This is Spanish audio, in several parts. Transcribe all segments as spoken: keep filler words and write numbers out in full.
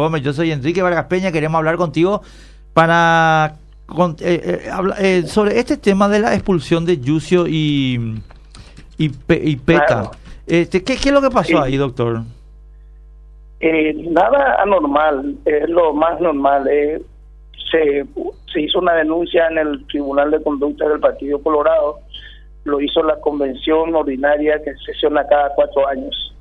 Gómez. Yo soy Enrique Vargas Peña. Queremos hablar contigo para con, eh, eh, habla, eh, sobre este tema de la expulsión de Yucio y, y, Pe, y Peta. Claro. Este, ¿qué, ¿Qué es lo que pasó eh, ahí, doctor? Eh, nada anormal, es lo más normal. Eh, se, se hizo una denuncia en el Tribunal de Conducta del Partido Colorado. Lo hizo la convención ordinaria que sesiona cada cuatro años.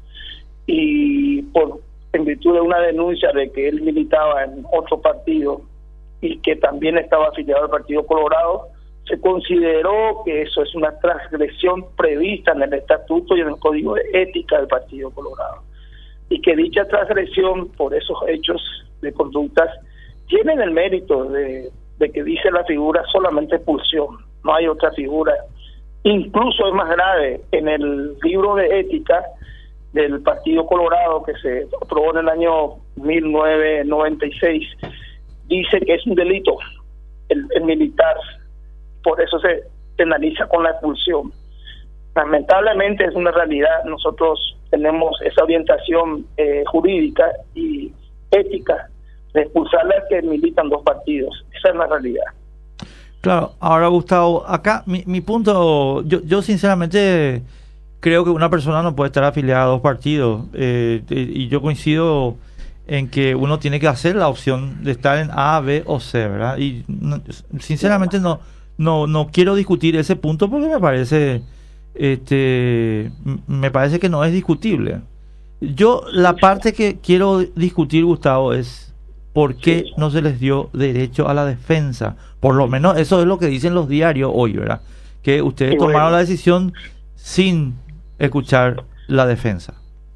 Y por en virtud de una denuncia de que él militaba en otro partido y que también estaba afiliado al Partido Colorado, se consideró que eso es una transgresión prevista en el estatuto y en el código de ética del Partido Colorado, y que dicha transgresión por esos hechos de conductas tienen el mérito de, de que dice la figura solamente expulsión, no hay otra figura. Incluso es más grave, en el libro de ética del Partido Colorado que se aprobó en el año mil novecientos noventa y seis, dice que es un delito el, el militar, por eso se penaliza con la expulsión. Lamentablemente es una realidad, nosotros tenemos esa orientación eh, jurídica y ética de expulsarle a que militan dos partidos, esa es la realidad. Claro, ahora Gustavo, acá mi, mi punto, yo, yo sinceramente creo que una persona no puede estar afiliada a dos partidos, eh, y yo coincido en que uno tiene que hacer la opción de estar en A, B o C, ¿verdad? Y no, sinceramente no, no, no quiero discutir ese punto porque me parece, este, me parece que no es discutible. Yo la parte que quiero discutir, Gustavo, es ¿por qué sí. no se les dio derecho a la defensa? Por lo menos eso es lo que dicen los diarios hoy, ¿verdad? Que ustedes bueno. tomaron la decisión sin escuchar la defensa.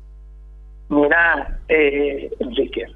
Mira, eh, Enrique,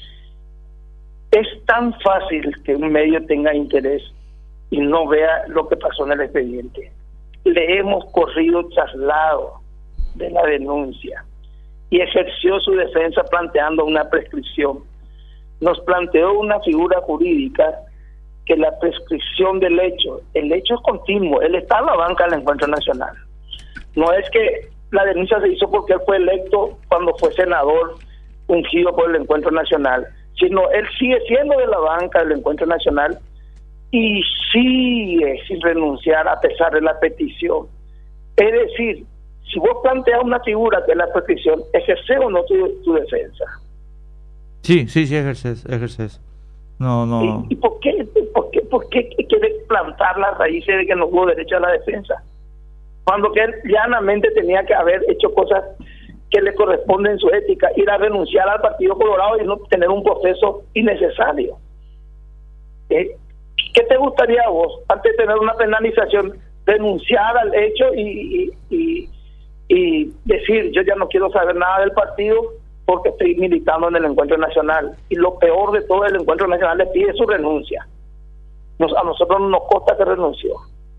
es tan fácil que un medio tenga interés y no vea lo que pasó en el expediente. Le hemos corrido traslado de la denuncia y ejerció su defensa planteando una prescripción. Nos planteó una figura jurídica que la prescripción del hecho, el hecho es continuo, él está en la banca del Encuentro Nacional. No es que la denuncia se hizo porque él fue electo cuando fue senador ungido por el Encuentro Nacional, sino él sigue siendo de la banca del Encuentro Nacional y sigue sin renunciar a pesar de la petición. Es decir, si vos planteas una figura que es la prescripción, ¿ejerces o no tu, tu defensa? Sí, sí, sí, ejerces, ejerces. No, no. ¿Y, y por qué, por qué, por qué quiere plantar las raíces de que no hubo derecho a la defensa? Cuando que él llanamente tenía que haber hecho cosas que le corresponden en su ética, ir a renunciar al Partido Colorado y no tener un proceso innecesario. ¿Eh? ¿Qué te gustaría a vos, antes de tener una penalización, denunciar al hecho y, y, y, y decir, yo ya no quiero saber nada del partido porque estoy militando en el Encuentro Nacional? Y lo peor de todo, el Encuentro Nacional le pide su renuncia. Nos, a nosotros nos consta que renunció.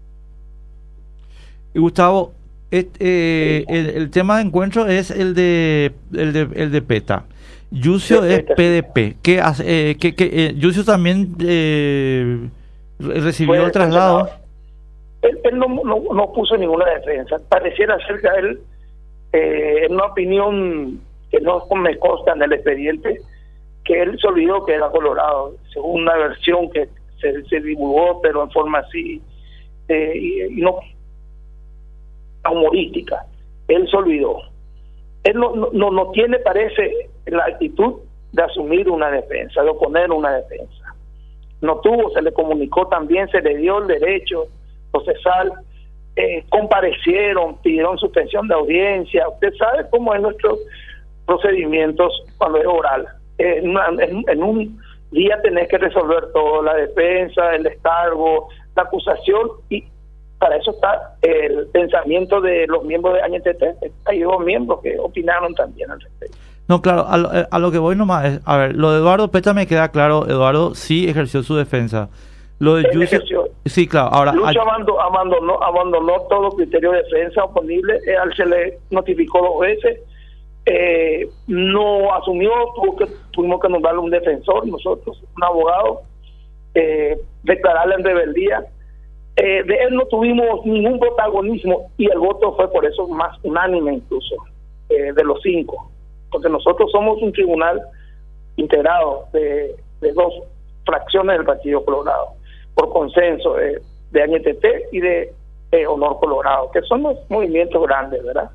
Y Gustavo, et, eh, sí. el, el tema de encuentro es el de el de, el de Peta. Yucio es P D P. ¿Qué hace? Eh, que, que, eh, Yucio también eh, recibió el traslado. Él, él no, no, no puso ninguna defensa. Pareciera ser que él, eh, en una opinión que no me consta en el expediente, que él se olvidó que era colorado, según una versión que se, se divulgó, pero en forma así, eh, y, y no humorística. Él se olvidó. Él no, no, no tiene, parece, la actitud de asumir una defensa, de oponer una defensa. No tuvo, se le comunicó también, se le dio el derecho procesal, eh, comparecieron, pidieron suspensión de audiencia. Usted sabe cómo es nuestros procedimientos cuando es oral. Eh, en, una, en, en un día tenés que resolver todo, la defensa, el descargo, la acusación, y para eso está el pensamiento de los miembros de A N T T. Hay dos miembros que opinaron también al respecto. No, claro, a lo, a lo que voy nomás es, a ver, lo de Eduardo Peta me queda claro. Eduardo sí ejerció su defensa. Lo de Yucio, sí, claro. Ahora, Lucho abandonó, abandonó, abandonó todo criterio de defensa oponible. Eh, al se le notificó dos veces. Eh, no asumió, tuvo que, tuvimos que nombrarle un defensor, nosotros, un abogado, eh, declararle en rebeldía. Eh, de él no tuvimos ningún protagonismo y el voto fue por eso más unánime incluso, eh, de los cinco, porque nosotros somos un tribunal integrado de, de dos fracciones del Partido Colorado, por consenso de, de A N T T y de eh, Honor Colorado, que son los movimientos grandes, ¿verdad?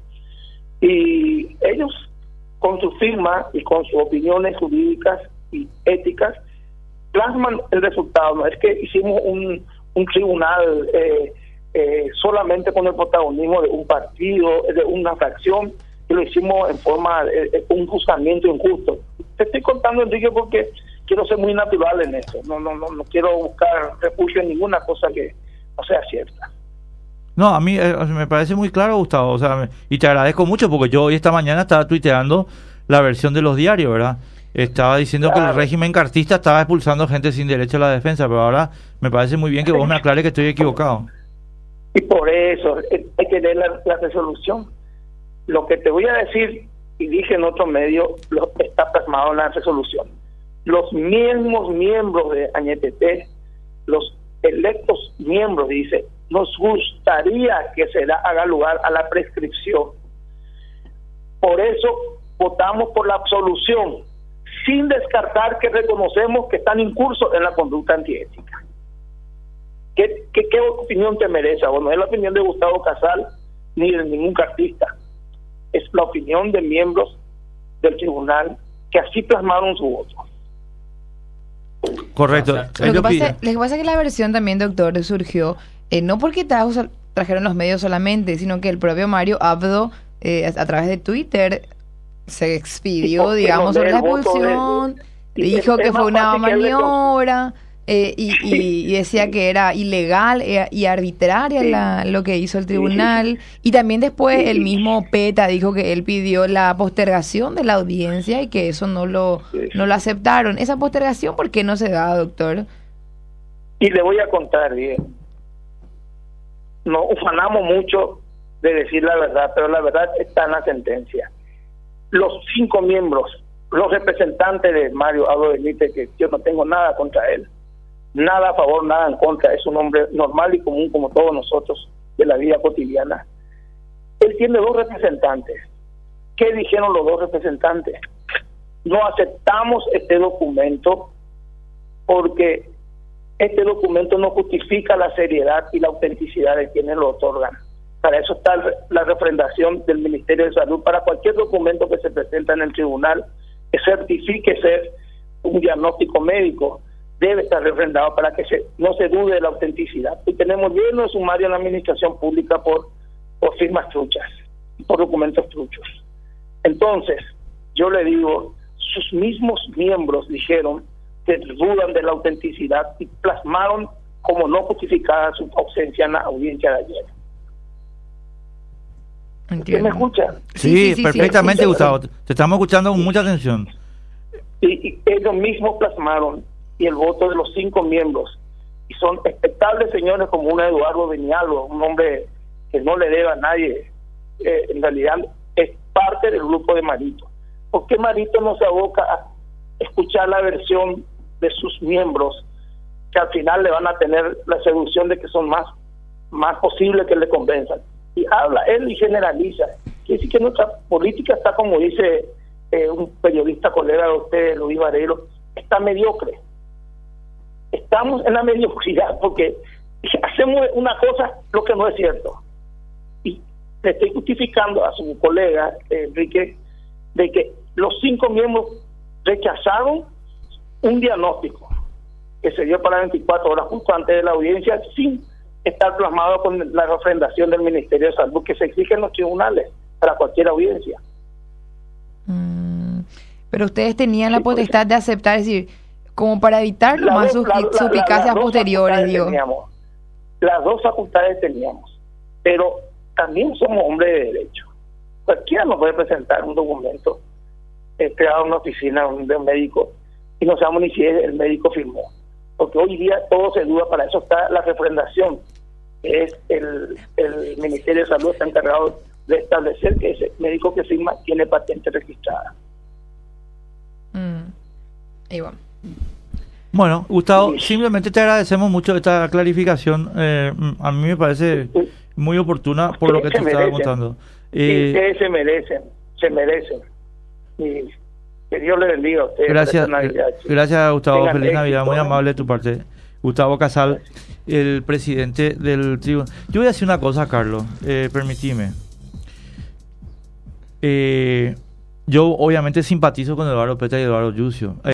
Y ellos, con su firma y con sus opiniones jurídicas y éticas, plasman el resultado. No es que hicimos un, un tribunal eh, eh, solamente con el protagonismo de un partido, de una fracción, y lo hicimos en forma de, de un juzgamiento injusto. Te estoy contando, Enrique, porque quiero ser muy natural en eso. No, no, no, no quiero buscar refugio en ninguna cosa que no sea cierta. No, a mí eh, me parece muy claro, Gustavo, o sea, me, y te agradezco mucho porque yo hoy esta mañana estaba tuiteando la versión de los diarios, ¿verdad? Estaba diciendo claro. que el régimen cartista estaba expulsando gente sin derecho a la defensa, pero ahora me parece muy bien que vos me aclares que estoy equivocado. Y por eso hay que leer la, la resolución. Lo que te voy a decir, y dije en otro medio, lo está plasmado en la resolución. Los mismos miembros de A N T T, los electos miembros, dice, nos gustaría que se da, haga lugar a la prescripción. Por eso votamos por la absolución, sin descartar que reconocemos que están incursos en la conducta antiética. ¿Qué, qué, qué opinión te merece? Bueno, no es la opinión de Gustavo Casal ni de ningún cartista. Es la opinión de miembros del tribunal que así plasmaron su voto. Correcto. Lo que, pasa, lo que pasa es que la versión también, doctor, surgió eh, no porque trajo, trajeron los medios solamente, sino que el propio Mario Abdo, eh, a, a través de Twitter, se expidió, digamos, sobre la expulsión, de, dijo que fue una maniobra, eh, y, y, y decía que era ilegal eh, y arbitraria la, lo que hizo el tribunal, y también después el mismo PETA dijo que él pidió la postergación de la audiencia y que eso no lo, no lo aceptaron. ¿Esa postergación por qué no se da, doctor? Y le voy a contar bien. Nos ufanamos mucho de decir la verdad, pero la verdad está en la sentencia. Los cinco miembros, los representantes de Mario Abdo Benítez, que yo no tengo nada contra él, nada a favor, nada en contra, es un hombre normal y común como todos nosotros de la vida cotidiana. Él tiene dos representantes. ¿Qué dijeron los dos representantes? No aceptamos este documento porque este documento no justifica la seriedad y la autenticidad de quienes lo otorgan. Para eso está la refrendación del Ministerio de Salud para cualquier documento que se presenta en el tribunal que certifique ser un diagnóstico médico, debe estar refrendado para que se, no se dude de la autenticidad. Y tenemos lleno de sumario en la administración pública por, por firmas truchas, por documentos truchos. Entonces, yo le digo, sus mismos miembros dijeron que dudan de la autenticidad y plasmaron como no justificada su ausencia en la audiencia de ayer. Entiendo. ¿Me escucha? Sí, sí, sí perfectamente, sí, sí, Gustavo. Te estamos escuchando con mucha atención. Y, y ellos mismos plasmaron y el voto de los cinco miembros. Y son respetables señores como un Eduardo Benialvo, un hombre que no le debe a nadie. Eh, en realidad es parte del grupo de Marito. ¿Por qué Marito no se aboca a escuchar la versión de sus miembros, que al final le van a tener la seducción de que son más, más posible que le convenzan? Y habla él y generaliza. Quiere decir que nuestra política está, como dice eh, un periodista colega de usted, Luis Varelo, está mediocre. Estamos en la mediocridad porque hacemos una cosa lo que no es cierto. Y le estoy justificando a su colega eh, Enrique de que los cinco miembros rechazaron un diagnóstico que se dio para veinticuatro horas justo antes de la audiencia sin estar plasmado con la refrendación del Ministerio de Salud que se exige en los tribunales para cualquier audiencia. Mm, pero ustedes tenían la sí, potestad de aceptar, es decir, como para evitar más sus suspicacias posteriores, digo. Teníamos, las dos facultades teníamos, pero también somos hombres de derecho. Cualquiera nos puede presentar un documento eh, creado en una oficina de un médico y no sabemos ni si el médico firmó. Porque hoy día todo se duda, para eso está la refrendación, que es el, el Ministerio de Salud está encargado de establecer que ese médico que firma tiene patente registrada. Mm. Igual. Bueno, Gustavo, sí. simplemente te agradecemos mucho esta clarificación. Eh, a mí me parece muy oportuna por lo que te estaba contando. Eh, ustedes se merecen, se merecen. Y Que Dios le bendiga a ustedes. Gracias, Feliz Navidad, gracias Gustavo, Tengan feliz Navidad, éxito, muy ¿eh? amable de tu parte. Gustavo Casal, el presidente del tribunal. Yo voy a decir una cosa, Carlos, eh, permitime. Eh, yo obviamente simpatizo con Eduardo Petra y Eduardo Yucio.